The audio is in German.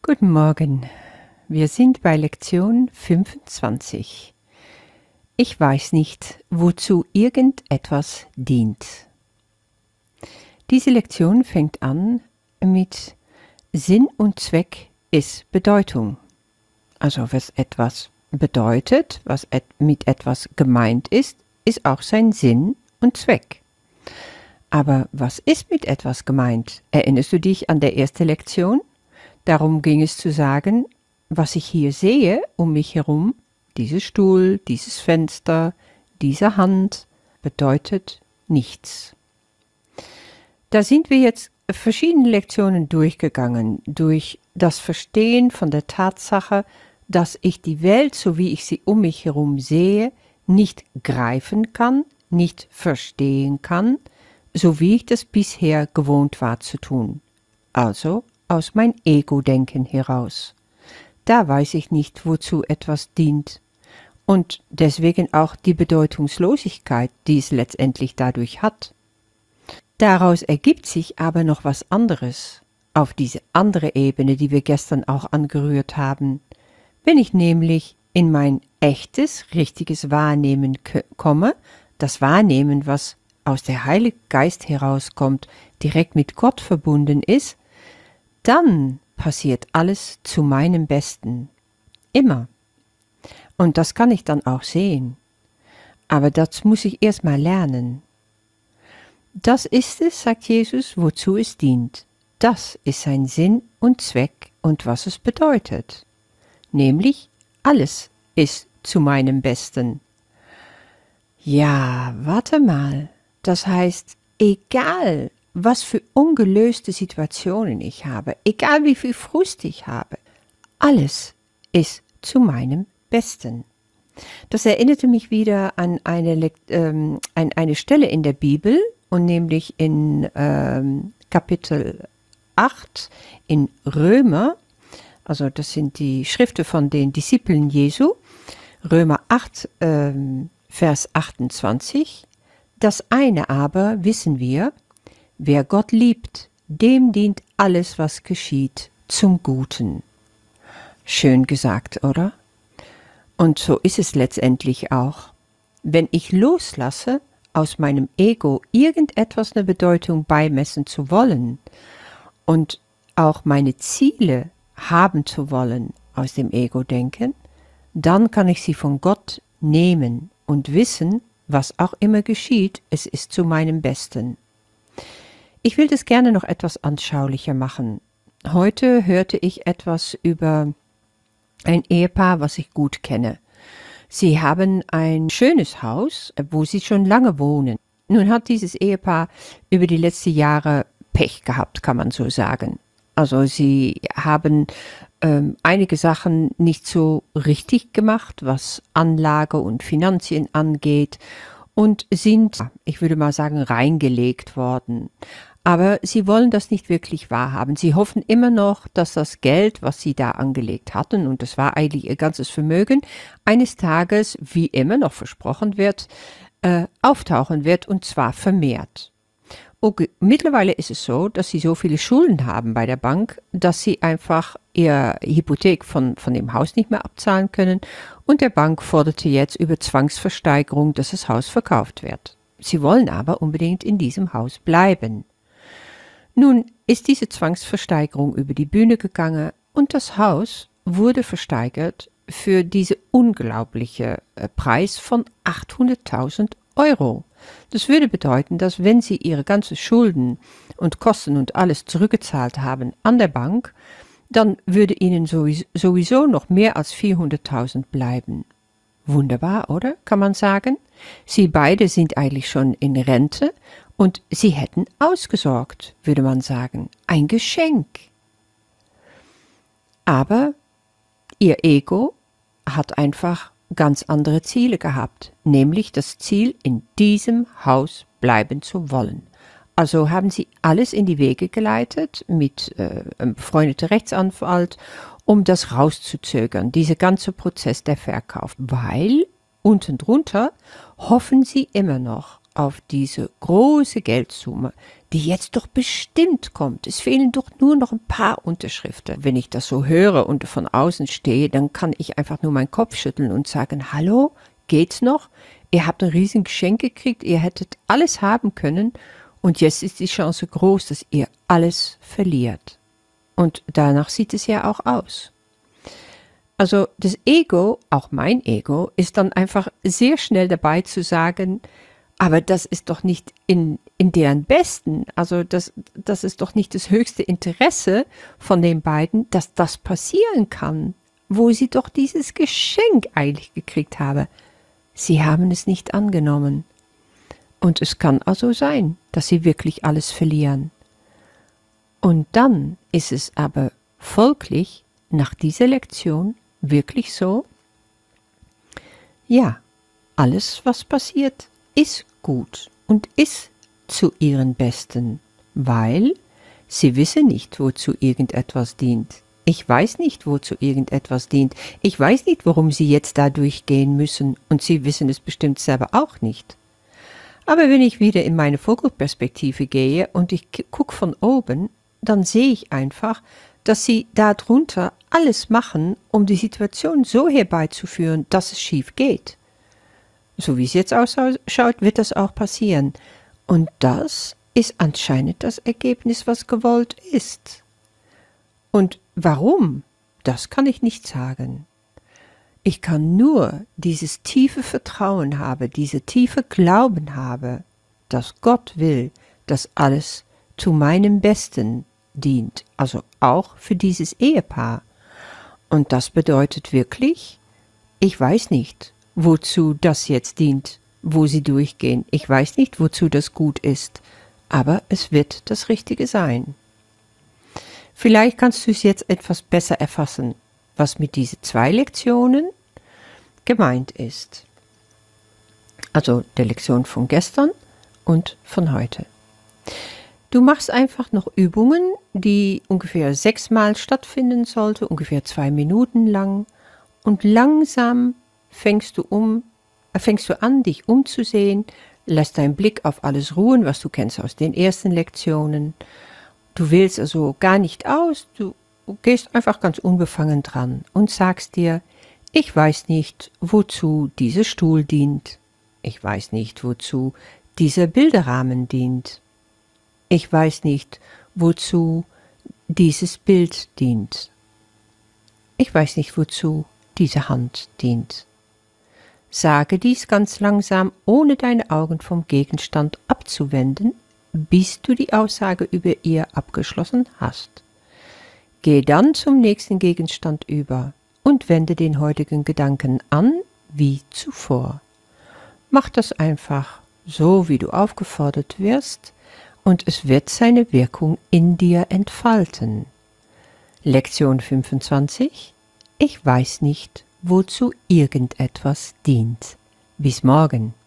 Guten Morgen, wir sind bei Lektion 25. Ich weiß nicht, wozu irgendetwas dient. Diese Lektion fängt an mit Sinn und Zweck ist Bedeutung. Also was etwas bedeutet, was mit etwas gemeint ist auch sein Sinn und Zweck. Aber was ist mit etwas gemeint? Erinnerst du dich an der ersten Lektion? Darum ging es zu sagen, was ich hier sehe um mich herum, dieser Stuhl, dieses Fenster, diese Hand, bedeutet nichts. Da sind wir jetzt verschiedene Lektionen durchgegangen, durch das Verstehen von der Tatsache, dass ich die Welt, so wie ich sie um mich herum sehe, nicht greifen kann, nicht verstehen kann, so wie ich das bisher gewohnt war zu tun. Also aus mein Ego-Denken heraus. Da weiß ich nicht, wozu etwas dient. Und deswegen auch die Bedeutungslosigkeit, die es letztendlich dadurch hat. Daraus ergibt sich aber noch was anderes, auf diese andere Ebene, die wir gestern auch angerührt haben. Wenn ich nämlich in mein echtes, richtiges Wahrnehmen komme, das Wahrnehmen, was aus der Heilige Geist herauskommt, direkt mit Gott verbunden ist, dann passiert alles zu meinem Besten. Immer. Und das kann ich dann auch sehen. Aber das muss ich erst mal lernen. Das ist es, sagt Jesus, wozu es dient. Das ist sein Sinn und Zweck und was es bedeutet. Nämlich, alles ist zu meinem Besten. Ja, warte mal. Das heißt, egal, was für ungelöste Situationen ich habe, egal wie viel Frust ich habe, alles ist zu meinem Besten. Das erinnerte mich wieder an eine Stelle in der Bibel, und nämlich in Kapitel 8 in Römer, also das sind die Schriften von den Disciplen Jesu, Römer 8, Vers 28. Das eine aber wissen wir, wer Gott liebt, dem dient alles, was geschieht, zum Guten. Schön gesagt, oder? Und so ist es letztendlich auch. Wenn ich loslasse, aus meinem Ego irgendetwas eine Bedeutung beimessen zu wollen und auch meine Ziele haben zu wollen aus dem Ego-Denken, dann kann ich sie von Gott nehmen und wissen, was auch immer geschieht, es ist zu meinem Besten. Ich will das gerne noch etwas anschaulicher machen. Heute hörte ich etwas über ein Ehepaar, was ich gut kenne. Sie haben ein schönes Haus, wo sie schon lange wohnen. Nun hat dieses Ehepaar über die letzten Jahre Pech gehabt, kann man so sagen. Also sie haben einige Sachen nicht so richtig gemacht, was Anlage und Finanzien angeht, und sind, ich würde mal sagen, reingelegt worden. Aber sie wollen das nicht wirklich wahrhaben. Sie hoffen immer noch, dass das Geld, was sie da angelegt hatten, und das war eigentlich ihr ganzes Vermögen, eines Tages, wie immer noch versprochen wird, auftauchen wird, und zwar vermehrt. Okay, mittlerweile ist es so, dass sie so viele Schulden haben bei der Bank, dass sie einfach ihre Hypothek von dem Haus nicht mehr abzahlen können, und der Bank forderte jetzt über Zwangsversteigerung, dass das Haus verkauft wird. Sie wollen aber unbedingt in diesem Haus bleiben. Nun ist diese Zwangsversteigerung über die Bühne gegangen und das Haus wurde versteigert für diese unglaubliche Preis von 800.000 Euro. Das würde bedeuten, dass wenn Sie Ihre ganzen Schulden und Kosten und alles zurückgezahlt haben an der Bank, dann würde Ihnen sowieso noch mehr als 400.000 bleiben. Wunderbar, oder? Kann man sagen. Sie beide sind eigentlich schon in Rente und sie hätten ausgesorgt, würde man sagen. Ein Geschenk. Aber ihr Ego hat einfach ganz andere Ziele gehabt, nämlich das Ziel, in diesem Haus bleiben zu wollen. Also haben sie alles in die Wege geleitet mit einem befreundeten Rechtsanwalt, um das rauszuzögern, dieser ganze Prozess der Verkauf, weil unten drunter hoffen sie immer noch auf diese große Geldsumme, die jetzt doch bestimmt kommt. Es fehlen doch nur noch ein paar Unterschriften. Wenn ich das so höre und von außen stehe, dann kann ich einfach nur meinen Kopf schütteln und sagen, hallo, geht's noch? Ihr habt ein riesen Geschenk gekriegt, ihr hättet alles haben können und jetzt ist die Chance groß, dass ihr alles verliert. Und danach sieht es ja auch aus. Also das Ego, auch mein Ego, ist dann einfach sehr schnell dabei zu sagen, aber das ist doch nicht in deren Besten, also das ist doch nicht das höchste Interesse von den beiden, dass das passieren kann, wo sie doch dieses Geschenk eigentlich gekriegt haben. Sie haben es nicht angenommen. Und es kann also sein, dass sie wirklich alles verlieren. Und dann ist es aber folglich nach dieser Lektion wirklich so, ja, alles, was passiert, ist gut und ist zu ihren Besten, weil sie wissen nicht, wozu irgendetwas dient. Ich weiß nicht, wozu irgendetwas dient. Ich weiß nicht, warum sie jetzt da durchgehen müssen und sie wissen es bestimmt selber auch nicht. Aber wenn ich wieder in meine Vogelperspektive gehe und ich gucke von oben, dann sehe ich einfach, dass sie darunter alles machen, um die Situation so herbeizuführen, dass es schief geht. So wie es jetzt ausschaut, wird das auch passieren. Und das ist anscheinend das Ergebnis, was gewollt ist. Und warum? Das kann ich nicht sagen. Ich kann nur dieses tiefe Vertrauen haben, diese tiefe Glauben haben, dass Gott will, dass alles zu meinem Besten dient, also auch für dieses Ehepaar. Und das bedeutet wirklich, ich weiß nicht, wozu das jetzt dient, wo sie durchgehen. Ich weiß nicht, wozu das gut ist, aber es wird das Richtige sein. Vielleicht kannst du es jetzt etwas besser erfassen, was mit diesen 2 Lektionen gemeint ist. Also der Lektion von gestern und von heute. Du machst einfach noch Übungen, die ungefähr 6-mal stattfinden sollten, ungefähr 2 Minuten lang. Und langsam fängst du an, dich umzusehen, lässt deinen Blick auf alles ruhen, was du kennst aus den ersten Lektionen. Du wählst also gar nicht aus, du gehst einfach ganz unbefangen dran und sagst dir, ich weiß nicht, wozu dieser Stuhl dient. Ich weiß nicht, wozu dieser Bilderrahmen dient. Ich weiß nicht, wozu dieses Bild dient. Ich weiß nicht, wozu diese Hand dient. Sage dies ganz langsam, ohne deine Augen vom Gegenstand abzuwenden, bis du die Aussage über ihr abgeschlossen hast. Geh dann zum nächsten Gegenstand über und wende den heutigen Gedanken an wie zuvor. Mach das einfach so, wie du aufgefordert wirst, und es wird seine Wirkung in dir entfalten. Lektion 25. Ich weiß nicht, wozu irgendetwas dient. Bis morgen.